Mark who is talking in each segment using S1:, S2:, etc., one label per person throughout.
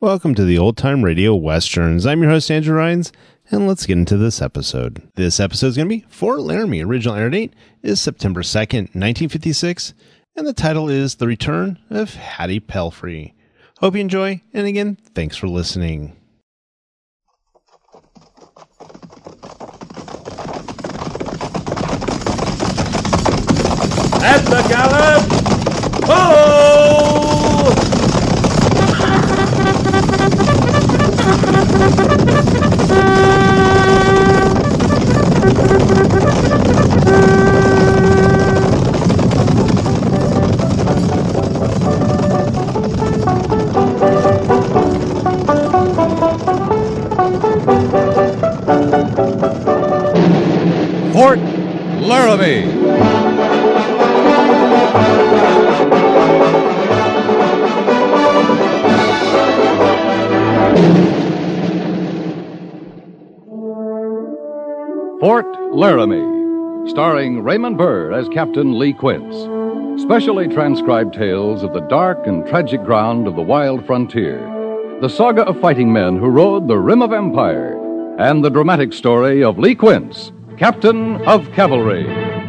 S1: Welcome to the Old Time Radio Westerns. I'm your host, Andrew Rhynes, and let's get into this episode. This episode is going to be Fort Laramie. Original air date is September 2nd, 1956, and the title is The Return of Hattie Pelfrey. Hope you enjoy, and again, thanks for listening.
S2: At the gallop! Ho! Fort Laramie! Fort Laramie, starring Raymond Burr as Captain Lee Quince. Specially transcribed tales of the dark and tragic ground of the wild frontier. The saga of fighting men who rode the rim of empire. And the dramatic story of Lee Quince, Captain of Cavalry.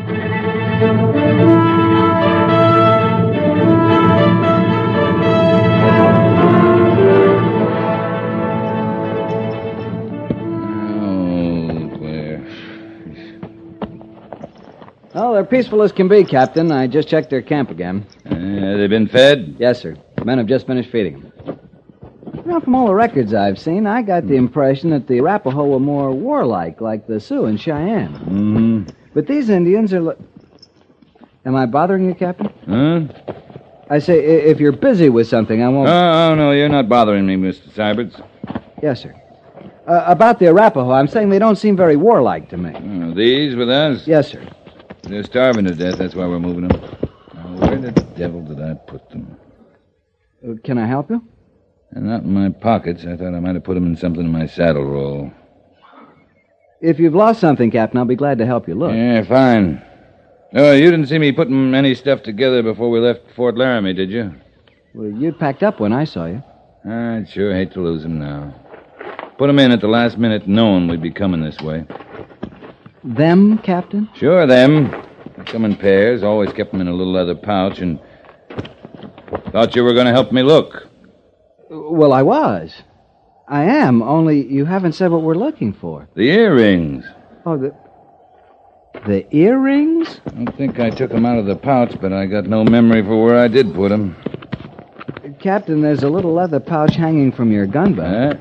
S3: Well, they're peaceful as can be, Captain. I just checked their camp again.
S4: They've been fed?
S3: Yes, sir. The men have just finished feeding them. You know, from all the records I've seen, I got the impression that the Arapaho were more warlike, like the Sioux and Cheyenne.
S4: Mm-hmm.
S3: But these Indians are... Am I bothering you, Captain?
S4: Huh?
S3: I say, if you're busy with something, I won't...
S4: Oh, no, you're not bothering me, Mr. Syberts.
S3: Yes, sir. About the Arapaho, I'm saying they don't seem very warlike to me.
S4: Oh, these with us?
S3: Yes, sir.
S4: They're starving to death. That's why we're moving them. Now, where the devil did I put them?
S3: Can I help you?
S4: They're not in my pockets. I thought I might have put them in something in my saddle roll.
S3: If you've lost something, Captain, I'll be glad to help you look.
S4: Yeah, fine. Oh, you didn't see me putting any stuff together before we left Fort Laramie, did you?
S3: Well, you'd packed up when I saw you.
S4: I'd sure hate to lose them now. Put them in at the last minute knowing we'd be coming this way.
S3: Them, Captain?
S4: Sure, them. They come in pairs. Always kept them in a little leather pouch and thought you were going to help me look.
S3: Well, I was. I am, only you haven't said what we're looking for.
S4: The earrings.
S3: Oh, the earrings?
S4: I don't think I took them out of the pouch, but I got no memory for where I did put them.
S3: Captain, there's a little leather pouch hanging from your gun belt.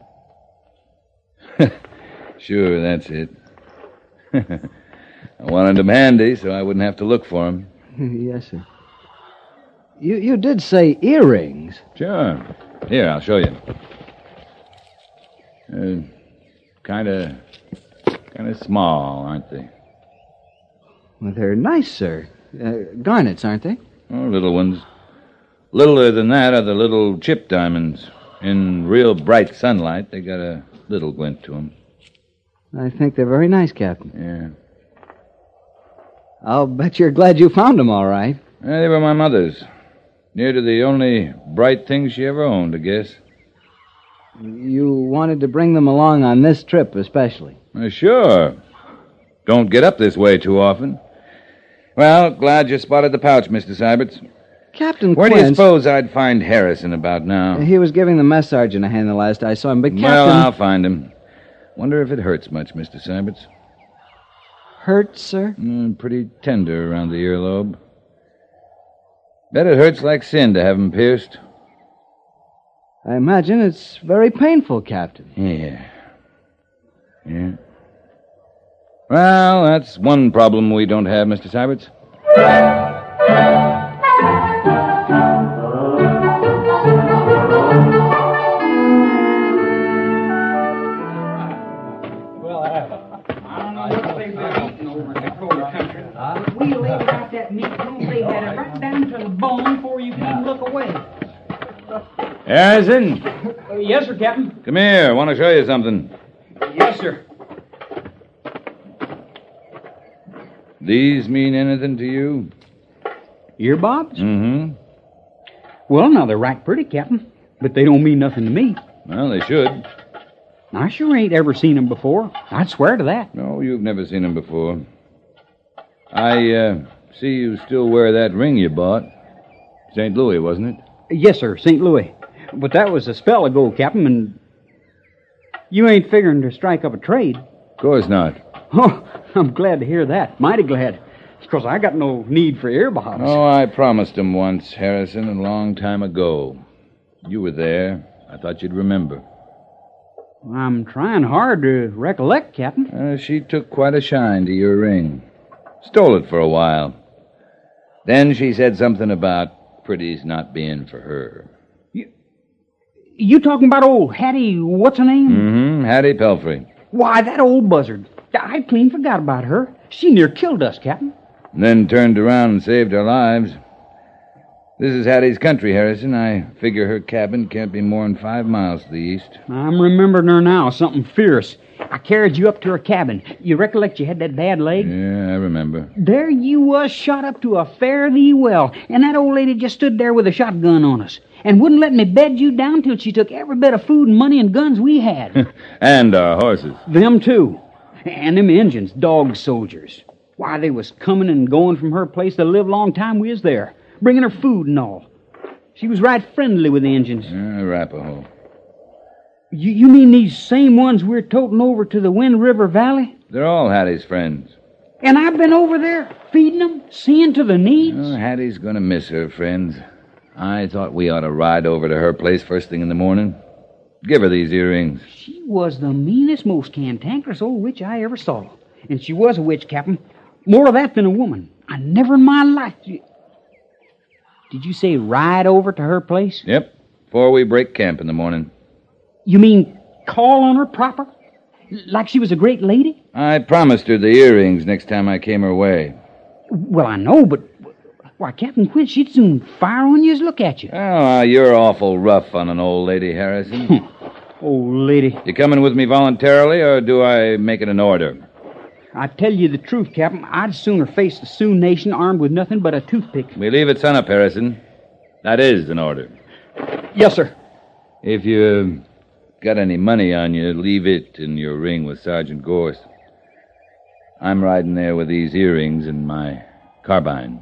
S4: Sure, that's it. I wanted them handy so I wouldn't have to look for them.
S3: Yes, sir. You did say earrings.
S4: Sure. Here, I'll show you. Kind of small, aren't they?
S3: Well, they're nice, sir. Garnets, aren't they?
S4: Oh, little ones. Littler than that are the little chip diamonds. In real bright sunlight, they got a little glint to them.
S3: I think they're very nice, Captain.
S4: Yeah.
S3: I'll bet you're glad you found them all right.
S4: They were my mother's. Near to the only bright thing she ever owned, I guess.
S3: You wanted to bring them along on this trip, especially.
S4: Sure. Don't get up this way too often. Well, glad you spotted the pouch, Mr. Syberts.
S3: Captain
S4: Where
S3: Quince...
S4: do you suppose I'd find Harrison about now?
S3: He was giving the mess sergeant a hand the last I saw him, but Captain...
S4: Well, I'll find him. Wonder if it hurts much, Mr. Syberts.
S3: Hurts, sir?
S4: Pretty tender around the earlobe. Bet it hurts like sin to have him pierced.
S3: I imagine it's very painful, Captain.
S4: Yeah. Well, that's one problem we don't have, Mr. Syberts.
S5: Well, I don't know what they've been eating over in the Dakota country. We laid out that meat room. They had it right down to the bone before you could even look away.
S4: Harrison,
S5: Yes, sir, Captain.
S4: come here. I want to show you something.
S5: Yes, sir.
S4: These mean anything to you?
S5: Earbobs?
S4: Mm-hmm.
S5: Well, now, they're right pretty, Captain. But they don't mean nothing to me.
S4: Well, they should.
S5: I sure ain't ever seen 'em before. I'd swear to that.
S4: No, you've never seen them before. I see you still wear that ring you bought. St. Louis, wasn't it?
S5: Yes, sir, St. Louis. But that was a spell ago, Captain, and you ain't figuring to strike up a trade.
S4: Of course not.
S5: Oh, I'm glad to hear that. Mighty glad. Because I got no need for earbobs.
S4: Oh, I promised him once, Harrison, a long time ago. You were there. I thought you'd remember.
S5: I'm trying hard to recollect, Captain.
S4: She took quite a shine to your ring. Stole it for a while. Then she said something about pretties not being for her.
S5: You talking about old Hattie, what's her name?
S4: Mm-hmm, Hattie Pelfrey.
S5: Why, that old buzzard. I clean forgot about her. She near killed us, Captain.
S4: And then turned around and saved our lives. This is Hattie's country, Harrison. I figure her cabin can't be more than 5 miles to the east.
S5: I'm remembering her now, something fierce. I carried you up to her cabin. You recollect you had that bad leg?
S4: Yeah, I remember.
S5: There you was, shot up to a fare thee well, and that old lady just stood there with a shotgun on us, and wouldn't let me bed you down till she took every bit of food and money and guns we had.
S4: And our horses.
S5: Them, too. And them Injuns, dog soldiers. Why, they was coming and going from her place the livelong time we was there, bringing her food and all. She was right friendly with the Injuns.
S4: Arapaho.
S5: You mean these same ones we're toting over to the Wind River Valley?
S4: They're all Hattie's friends.
S5: And I've been over there, feeding them, seeing to the needs.
S4: Oh, Hattie's going to miss her friends. I thought we ought to ride over to her place first thing in the morning. Give her these earrings.
S5: She was the meanest, most cantankerous old witch I ever saw. And she was a witch, Captain. More of that than a woman. I never in my life... Did you say ride over to her place?
S4: Yep, before we break camp in the morning.
S5: You mean call on her proper? Like she was a great lady?
S4: I promised her the earrings next time I came her way.
S5: Well, I know, but... Why, Captain Quinn, she'd soon fire on you as look at you.
S4: Oh, you're awful rough on an old lady, Harrison.
S5: Old lady.
S4: You coming with me voluntarily, or do I make it an order?
S5: I tell you the truth, Captain. I'd sooner face the Sioux Nation armed with nothing but a toothpick.
S4: We leave at sunup, Harrison. That is an order.
S5: Yes, sir.
S4: If you got any money on you, leave it in your ring with Sergeant Gorse. I'm riding there with these earrings and my carbine.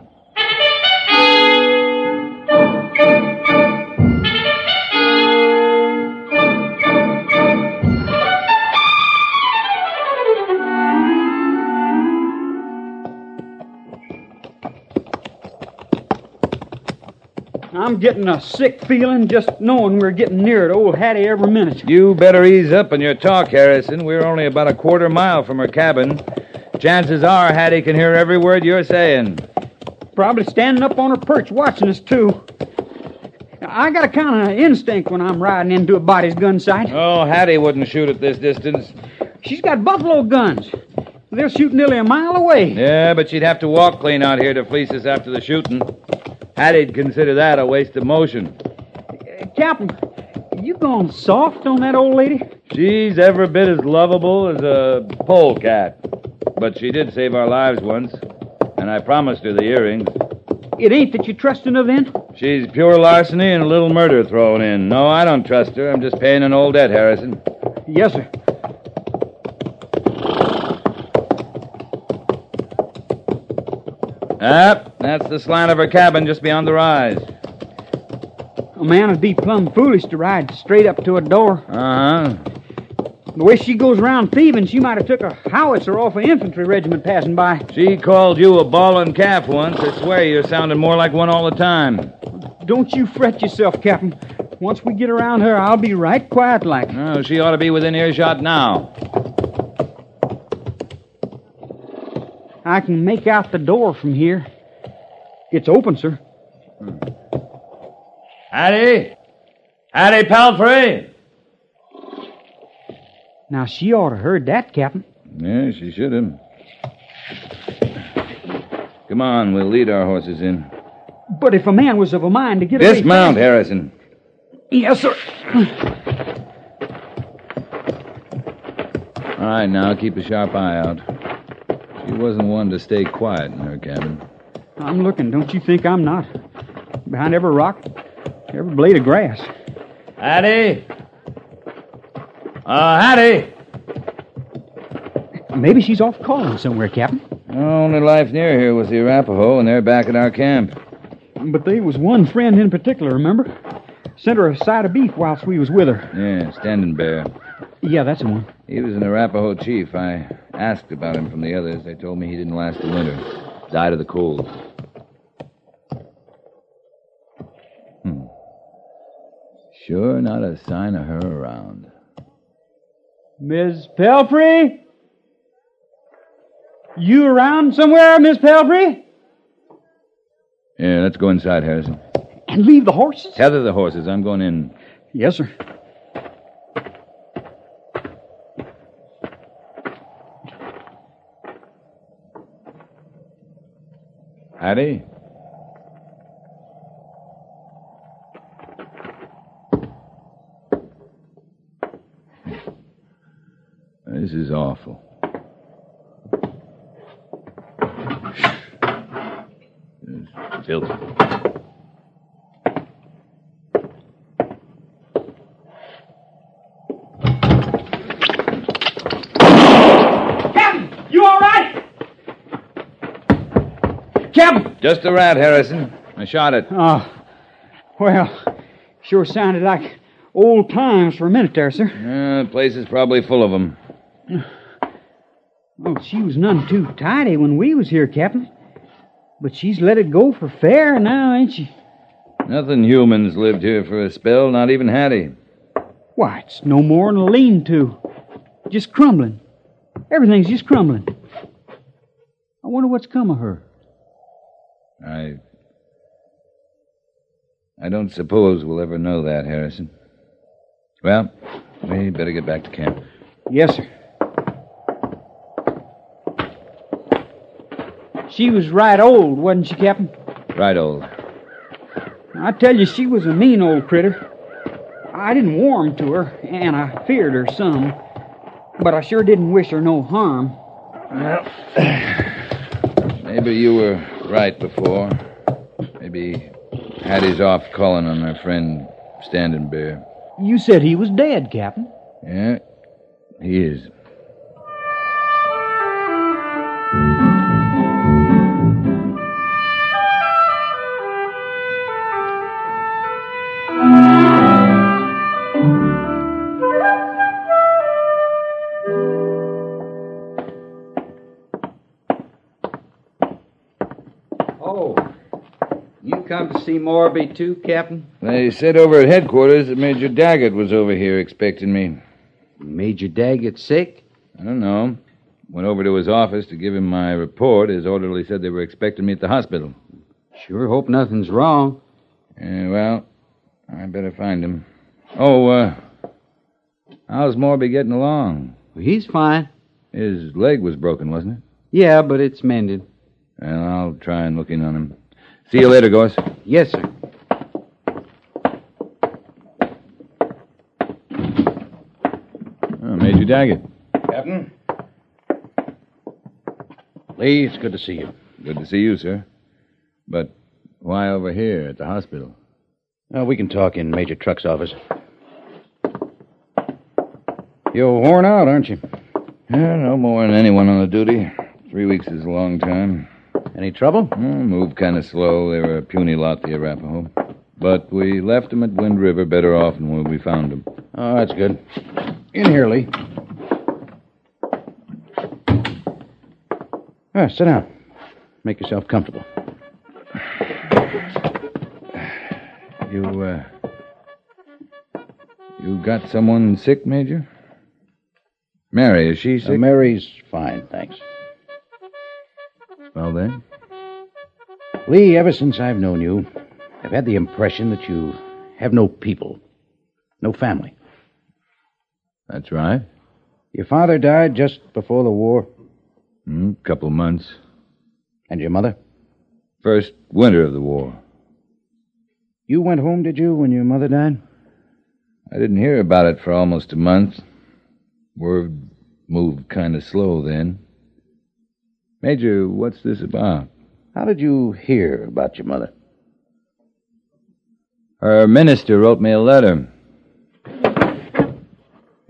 S5: I'm getting a sick feeling just knowing we're getting near to old Hattie every minute.
S4: You better ease up on your talk, Harrison. We're only about a quarter mile from her cabin. Chances are Hattie can hear every word you're saying.
S5: Probably standing up on her perch watching us, too. I got a kind of instinct when I'm riding into a body's gun sight.
S4: Oh, Hattie wouldn't shoot at this distance.
S5: She's got buffalo guns. They'll shoot nearly a mile away.
S4: Yeah, but she'd have to walk clean out here to fleece us after the shooting. Hattie'd consider that a waste of motion.
S5: Captain, you going soft on that old lady?
S4: She's every bit as lovable as a polecat. But she did save our lives once, and I promised her the earrings.
S5: It ain't that you trusting her then?
S4: She's pure larceny and a little murder thrown in. No, I don't trust her. I'm just paying an old debt, Harrison.
S5: Yes, sir.
S4: That's the slant of her cabin just beyond the rise.
S5: A man would be plumb foolish to ride straight up to a door.
S4: Uh-huh.
S5: The way she goes around thieving, she might have took a howitzer off an infantry regiment passing by.
S4: She called you a bawling calf once. I swear you're sounding more like one all the time.
S5: Don't you fret yourself, Captain. Once we get around her, I'll be right quiet like.
S4: Oh, she ought to be within earshot now.
S5: I can make out the door from here. It's open, sir.
S4: Hattie? Hattie Pelfrey?
S5: Now, she ought to heard that, Captain.
S4: Yeah, she should have. Come on, we'll lead our horses in.
S5: But if a man was of a mind to get away...
S4: Dismount, Harrison.
S5: Yes, sir.
S4: All right, now, keep a sharp eye out. She wasn't one to stay quiet in her cabin.
S5: I'm looking. Don't you think I'm not? Behind every rock, every blade of grass.
S4: Hattie? Hattie!
S5: Maybe she's off calling somewhere, Captain.
S4: The only life near here was the Arapaho, and they're back at our camp.
S5: But there was one friend in particular, remember? Sent her a side of beef whilst we was with her.
S4: Yeah, Standing Bear.
S5: Yeah, that's the one.
S4: He was an Arapaho chief. I asked about him from the others. They told me he didn't last the winter. Died of the cold. Sure not a sign of her around.
S5: Miss Pelfrey? You around somewhere, Miss Pelfrey?
S4: Yeah, let's go inside, Harrison.
S5: And leave the horses?
S4: Tether the horses. I'm going in.
S5: Yes, sir.
S4: Hattie? This is awful. It's filthy.
S5: Captain, you all right? Captain!
S4: Just a rat, Harrison. I shot it.
S5: Oh, well, sure sounded like old times for a minute there, sir.
S4: The place is probably full of them.
S5: Oh, she was none too tidy when we was here, Captain. But she's let it go for fair now, ain't she?
S4: Nothing humans lived here for a spell, not even Hattie.
S5: Why, it's no more than a lean-to. Just crumbling. Everything's just crumbling. I wonder what's come of her.
S4: I don't suppose we'll ever know that, Harrison. Well, we better get back to camp.
S5: Yes, sir. She was right old, wasn't she, Captain?
S4: Right, old.
S5: I tell you, she was a mean old critter. I didn't warm to her, and I feared her some. But I sure didn't wish her no harm.
S4: Well, maybe you were right before. Maybe Hattie's off calling on her friend Standing Bear.
S5: You said he was dead, Captain.
S4: Yeah, he is.
S6: Oh, you come to see Morby too, Captain?
S4: They said over at headquarters that Major Daggett was over here expecting me.
S6: Major Daggett sick?
S4: I don't know. Went over to his office to give him my report. His orderly said they were expecting me at the hospital.
S6: Sure hope nothing's wrong.
S4: Yeah, well, I better find him. Oh, how's Morby getting along?
S6: He's fine.
S4: His leg was broken, wasn't it?
S6: Yeah, but it's mended.
S4: Well, I'll try and look in on him. See you later, Gorse.
S6: Yes, sir.
S4: Oh, Major Daggett.
S7: Captain? Lee, it's good to see you.
S4: Good to see you, sir. But why over here at the hospital?
S7: We can talk in Major Truck's office. You're worn out, aren't you?
S4: Yeah, no more than anyone on the duty. 3 weeks is a long time.
S7: Any trouble?
S4: Moved kind of slow. They were a puny lot, the Arapaho. But we left them at Wind River better off than when we found them.
S7: Oh, that's good. In here, Lee. Sit down. Make yourself comfortable.
S4: You got someone sick, Major? Mary, is she sick?
S7: Mary's fine, thanks.
S4: Well, then?
S7: Lee, ever since I've known you, I've had the impression that you have no people, no family.
S4: That's right.
S7: Your father died just before the war.
S4: Couple months.
S7: And your mother?
S4: First winter of the war.
S7: You went home, did you, when your mother died?
S4: I didn't hear about it for almost a month. Word moved kind of slow then. Major, what's this about?
S7: How did you hear about your mother?
S4: Her minister wrote me a letter.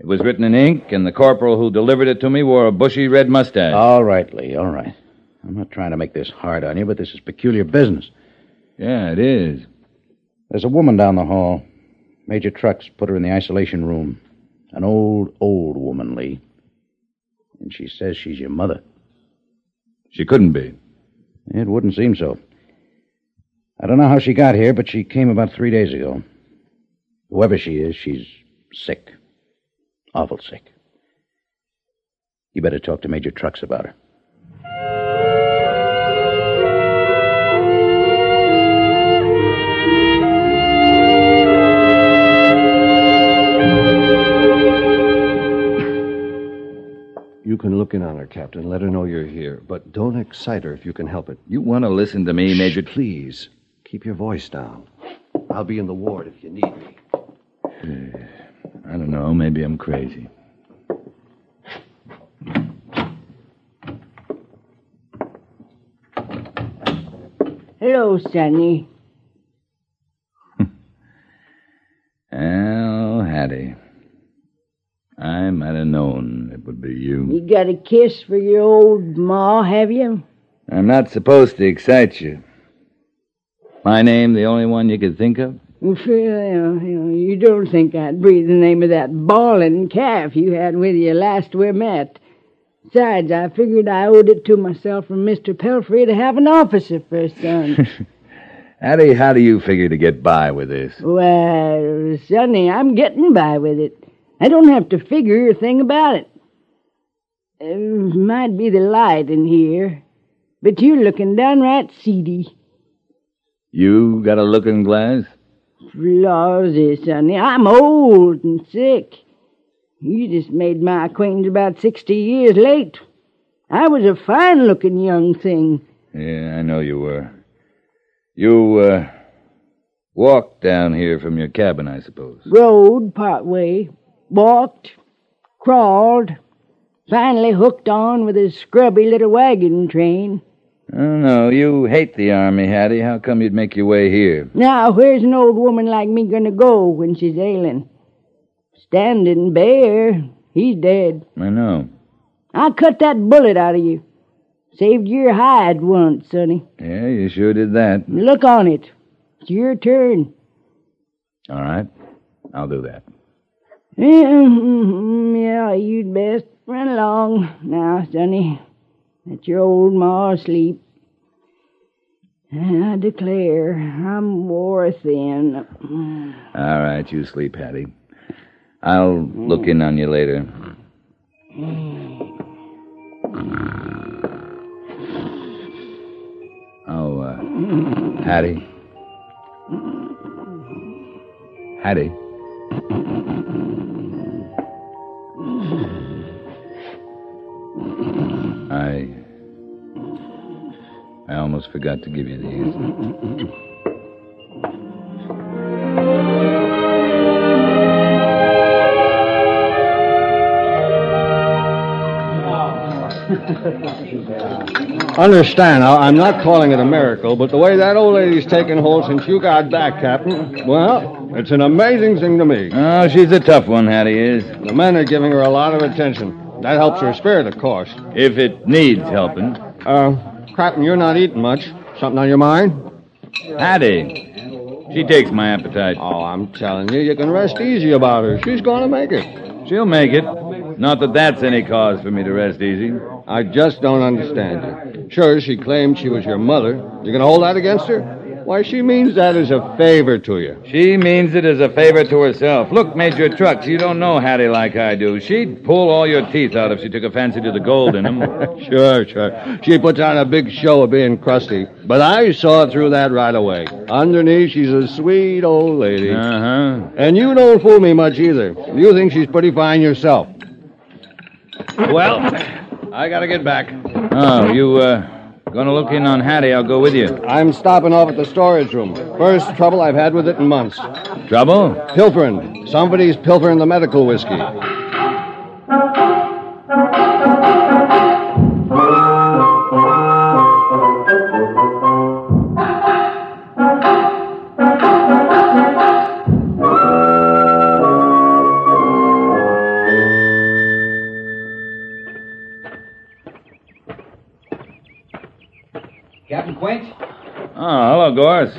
S4: was written in ink, and the corporal who delivered it to me wore a bushy red mustache.
S7: All right, Lee, all right. I'm not trying to make this hard on you, but this is peculiar business.
S4: Yeah, it is.
S7: There's a woman down the hall. Major Trucks put her in the isolation room. An old woman, Lee. And she says she's your mother.
S4: She couldn't be.
S7: It wouldn't seem so. I don't know how she got here, but she came about 3 days ago. Whoever she is, she's sick. Awful sick. You better talk to Major Trucks about her.
S8: You can look in on her, Captain. Let her know you're here. But don't excite her if you can help it.
S4: You want to listen to me, Major...
S8: Please. Keep your voice down. I'll be in the ward if you need me.
S4: I don't know. Maybe I'm crazy.
S9: Hello, Sonny.
S4: Well, Hattie, I might have known it would be you.
S9: You got a kiss for your old ma, have you?
S4: I'm not supposed to excite you. My name the only one you could think of?
S9: You don't think I'd breathe the name of that bawling calf you had with you last we met. Besides, I figured I owed it to myself from Mr. Pelfrey to have an officer for a son.
S4: Hattie, how do you figure to get by with this?
S9: Well, Sonny, I'm getting by with it. I don't have to figure a thing about it. Might be the light in here, but you're looking downright seedy.
S4: You got a looking glass?
S9: Lawsy, Sonny, I'm old and sick. You just made my acquaintance about 60 years late. I was a fine-looking young thing.
S4: Yeah, I know you were. You, walked down here from your cabin, I suppose.
S9: Rode part way, walked, crawled, finally hooked on with a scrubby little wagon train.
S4: Oh, no, you hate the Army, Hattie. How come you'd make your way here?
S9: Now, where's an old woman like me gonna go when she's ailing? Standing Bear, he's dead.
S4: I know.
S9: I cut that bullet out of you. Saved your hide once, Sonny.
S4: Yeah, you sure did that.
S9: Look on it. It's your turn.
S4: All right. I'll do that.
S9: Yeah, you'd best run along now, Sonny. Let your old ma sleep. I declare, I'm wore thin.
S4: All right, you sleep, Hattie. I'll look in on you later. Oh, Hattie. Hattie. I almost forgot to give you these.
S8: Understand, I'm not calling it a miracle, but the way that old lady's taken hold since you got back, Captain, well, it's an amazing thing to me.
S4: Oh, she's a tough one, Hattie is.
S8: The men are giving her a lot of attention. That helps her spirit, of course.
S4: If it needs helping.
S8: Captain, you're not eating much. Something on your mind?
S4: Hattie, she takes my appetite.
S8: Oh, I'm telling you, you can rest easy about her. She's going to make it.
S4: She'll make it. Not that that's any cause for me to rest easy.
S8: I just don't understand you. Sure, she claimed she was your mother. You gonna hold that against her? Why, she means that as a favor to you.
S4: She means it as a favor to herself. Look, Major Trucks, you don't know Hattie like I do. She'd pull all your teeth out if she took a fancy to the gold in them.
S8: Sure. She puts on a big show of being crusty. But I saw through that right away. Underneath, she's a sweet old lady.
S4: Uh-huh.
S8: And you don't fool me much either. You think she's pretty fine yourself. Well, I gotta get back.
S4: Oh, you, gonna look in on Hattie? I'll go with you.
S8: I'm stopping off at the storage room. First trouble I've had with it in months.
S4: Trouble?
S8: Pilfering. Somebody's pilfering the medical whiskey.
S6: Quint?
S4: Oh, hello, Gorse.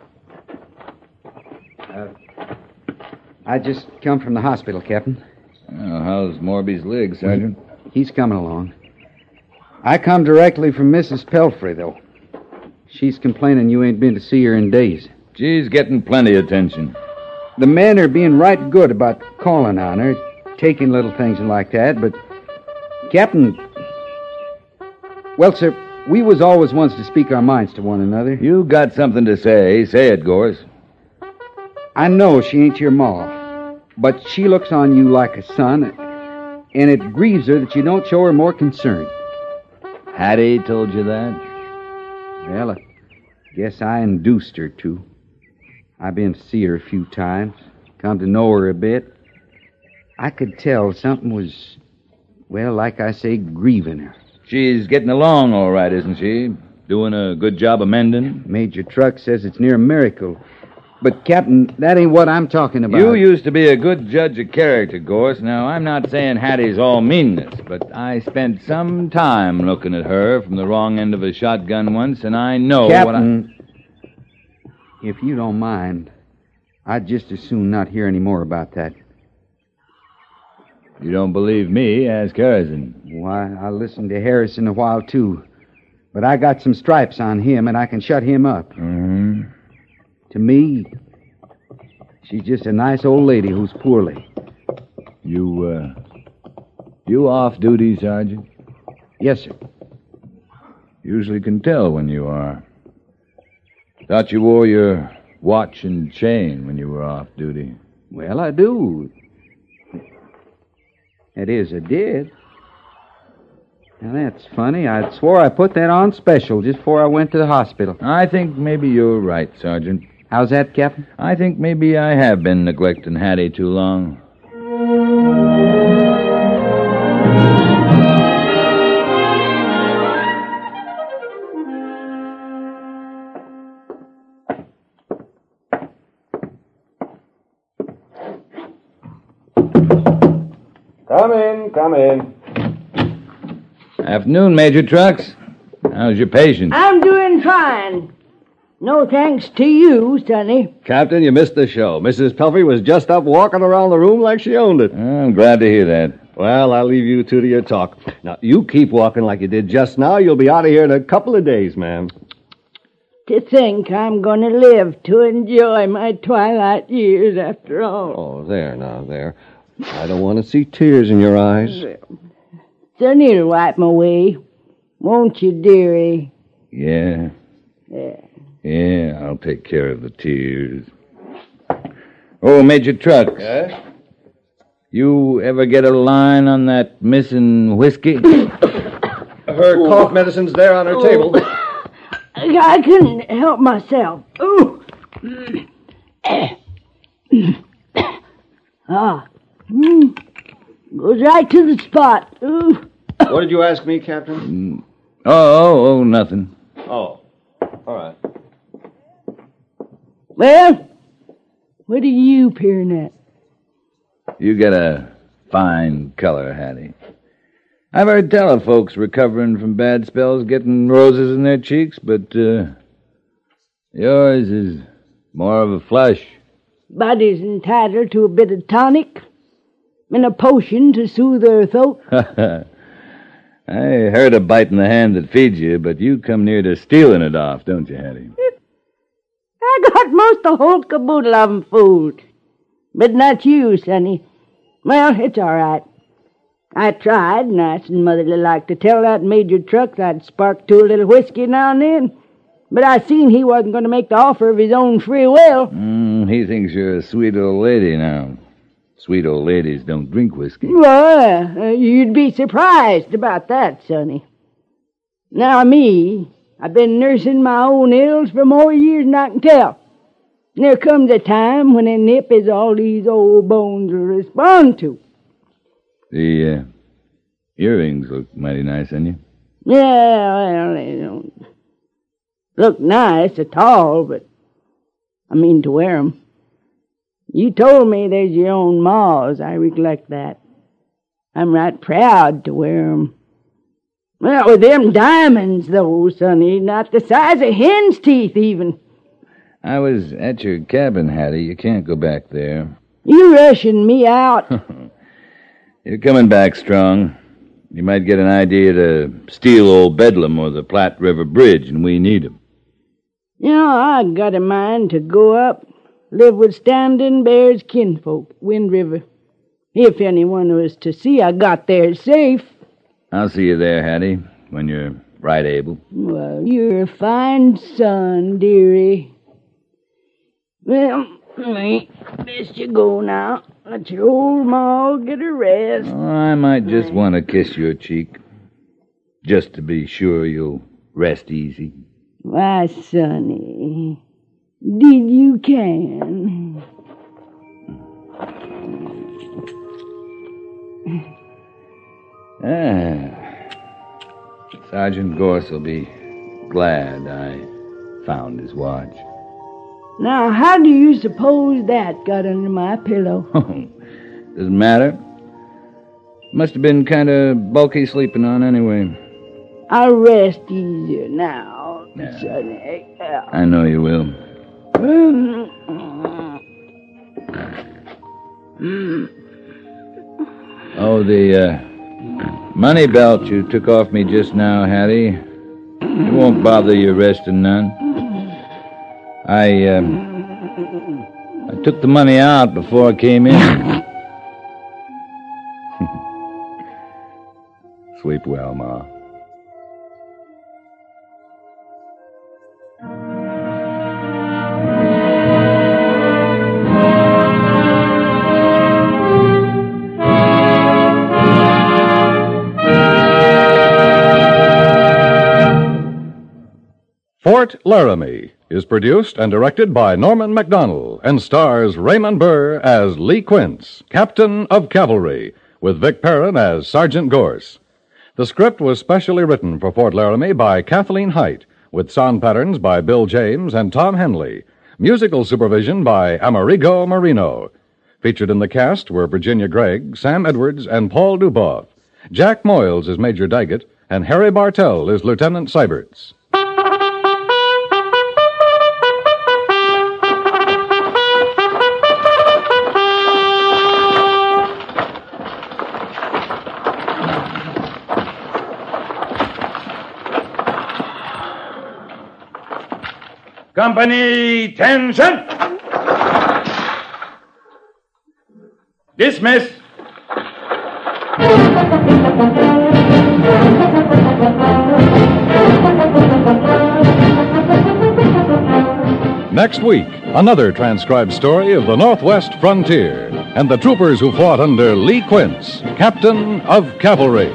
S3: I just come from the hospital, Captain.
S4: Oh, how's Morby's leg, Sergeant?
S3: He's coming along. I come directly from Mrs. Pelfrey, though. She's complaining you ain't been to see her in days.
S4: She's getting plenty of attention.
S3: The men are being right good about calling on her, taking little things and like that, but... Captain... Well, sir, we was always ones to speak our minds to one another.
S4: You got something to say. Say it, Gorse.
S3: I know she ain't your ma, but she looks on you like a son, and it grieves her that you don't show her more concern.
S4: Hattie told you that?
S3: Well, I guess I induced her to. I've been to see her a few times, come to know her a bit. I could tell something was, well, like I say, grieving her.
S4: She's getting along all right, isn't she? Doing a good job of mending?
S3: Major Truck says it's near a miracle. But, Captain, that ain't what I'm talking about.
S4: You used to be a good judge of character, Gorse. Now, I'm not saying Hattie's all meanness, but I spent some time looking at her from the wrong end of a shotgun once, and I know
S3: Captain, if you don't mind, I'd just as soon not hear any more about that.
S4: You don't believe me? Ask Harrison.
S3: Why, I listened to Harrison a while, too. But I got some stripes on him, and I can shut him up.
S4: Mm-hmm.
S3: To me, she's just a nice old lady who's poorly.
S4: You off duty, Sergeant?
S3: Yes, sir.
S4: Usually can tell when you are. Thought you wore your watch and chain when you were off duty.
S3: Well, I do. That is, I did. Now, that's funny. I swore I put that on special just before I went to the hospital.
S4: I think maybe you're right, Sergeant.
S3: How's that, Captain?
S4: I think maybe I have been neglecting Hattie too long.
S8: Come in.
S4: Afternoon, Major Trucks. How's your patient?
S9: I'm doing fine. No thanks to you, Sonny.
S8: Captain, you missed the show. Mrs. Pelfrey was just up walking around the room like she owned it.
S4: I'm glad to hear that.
S8: Well, I'll leave you two to your talk. Now, you keep walking like you did just now. You'll be out of here in a couple of days, ma'am.
S9: To think I'm going to live to enjoy my twilight years after all.
S8: Oh, there now, there. I don't want to see tears in your eyes.
S9: Sonny'll wipe 'em away. Won't you, dearie?
S4: Yeah.
S9: Yeah.
S4: Yeah, I'll take care of the tears. Oh, Major Trucks.
S8: Yes?
S4: You ever get a line on that missing whiskey?
S8: Her cough medicine's there on her table.
S9: I couldn't help myself. Ooh. Goes right to the spot. Ooh.
S8: What did you ask me, Captain?
S4: Oh, nothing.
S8: Oh, all right.
S9: Well, what are you peering at?
S4: You got a fine color, Hattie. I've heard tell of folks recovering from bad spells getting roses in their cheeks, but yours is more of a flush.
S9: Body's entitled to a bit of tonic and a potion to soothe her throat.
S4: I heard a bite in the hand that feeds you, but you come near to stealing it off, don't you, Hattie?
S9: I got most the whole caboodle of 'em fooled. But not you, Sonny. Well, it's all right. I tried, nice and motherly like, to tell that Major Trucks I'd spark to a little whiskey now and then. But I seen he wasn't going to make the offer of his own free will.
S4: He thinks you're a sweet old lady now. Sweet old ladies don't drink whiskey.
S9: Well, you'd be surprised about that, Sonny. Now, me, I've been nursing my own ills for more years than I can tell. And there comes a time when a nip is all these old bones will respond to.
S4: The earrings look mighty nice on you.
S9: Yeah, well, they don't look nice at all, but I mean to wear 'em. You told me there's your own ma's, I recollect that. I'm right proud to wear 'em. Well, with them diamonds, though, Sonny, not the size of hen's teeth, even.
S4: I was at your cabin, Hattie. You can't go back there.
S9: You rushing me out.
S4: You're coming back strong. You might get an idea to steal old Bedlam or the Platte River Bridge, and we need 'em.
S9: You know, I got a mind to go up, live with Standing Bear's kinfolk, Wind River. If anyone was to see I got there safe.
S4: I'll see you there, Hattie, when you're right able.
S9: Well, you're a fine son, dearie. Well, best you go now. Let your old ma get a rest.
S4: Oh, I might just want to kiss your cheek, just to be sure you'll rest easy.
S9: Why, Sonny, did you can.
S4: Sergeant Gorse will be glad I found his watch.
S9: Now, how do you suppose that got under my pillow?
S4: Doesn't matter. Must have been kind of bulky sleeping on anyway.
S9: I'll rest easier now,
S4: Yeah.
S9: Sonny.
S4: I know you will. Oh, the money belt you took off me just now, Hattie. It won't bother you resting none. I took the money out before I came in. Sleep well, Ma.
S2: Fort Laramie is produced and directed by Norman MacDonald and stars Raymond Burr as Lee Quince, Captain of Cavalry, with Vic Perrin as Sergeant Gorse. The script was specially written for Fort Laramie by Kathleen Height, with sound patterns by Bill James and Tom Henley. Musical supervision by Amerigo Marino. Featured in the cast were Virginia Gregg, Sam Edwards, and Paul Duboff. Jack Moyles is Major Daggett, and Harry Bartell is Lieutenant Seiberts.
S10: Company, attention! Dismiss.
S2: Next week, another transcribed story of the Northwest frontier and the troopers who fought under Lee Quince, Captain of Cavalry.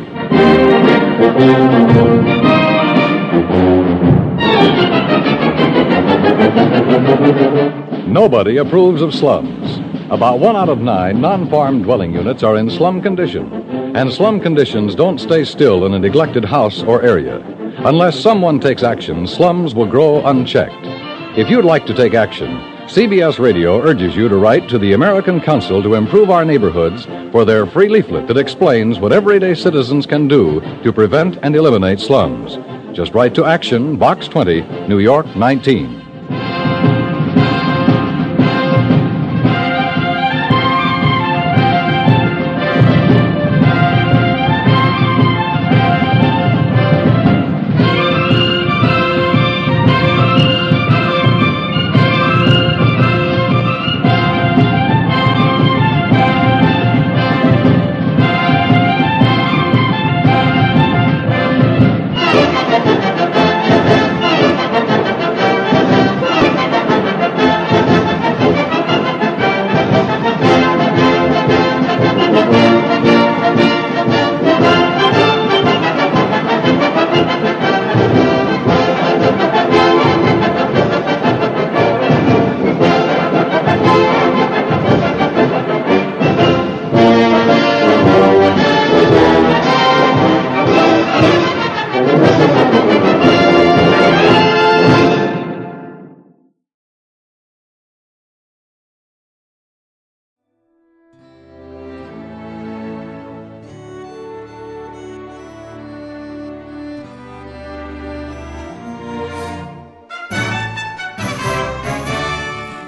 S2: Nobody approves of slums. About 1 out of 9 non-farm dwelling units are in slum condition, and slum conditions don't stay still in a neglected house or area. Unless someone takes action, slums will grow unchecked. If you'd like to take action, CBS Radio urges you to write to the American Council to Improve Our Neighborhoods for their free leaflet that explains what everyday citizens can do to prevent and eliminate slums. Just write to Action, Box 20, New York 19.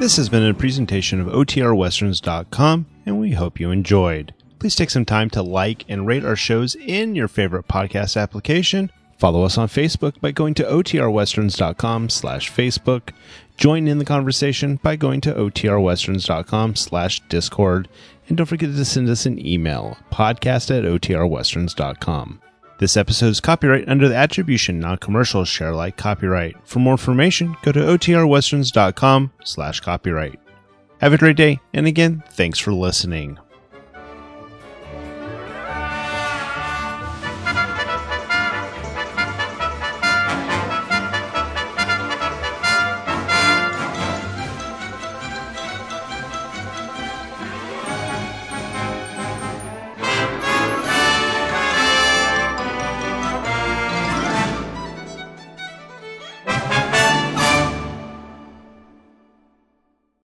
S1: This has been a presentation of OTRWesterns.com, and we hope you enjoyed. Please take some time to like and rate our shows in your favorite podcast application. Follow us on Facebook by going to OTRWesterns.com/Facebook. Join in the conversation by going to OTRWesterns.com/Discord. And don't forget to send us an email, podcast@OTRWesterns.com. This episode is copyright under the Attribution Non-Commercial Share Alike copyright. For more information, go to OTRWesterns.com/copyright. Have a great day, and again, thanks for listening.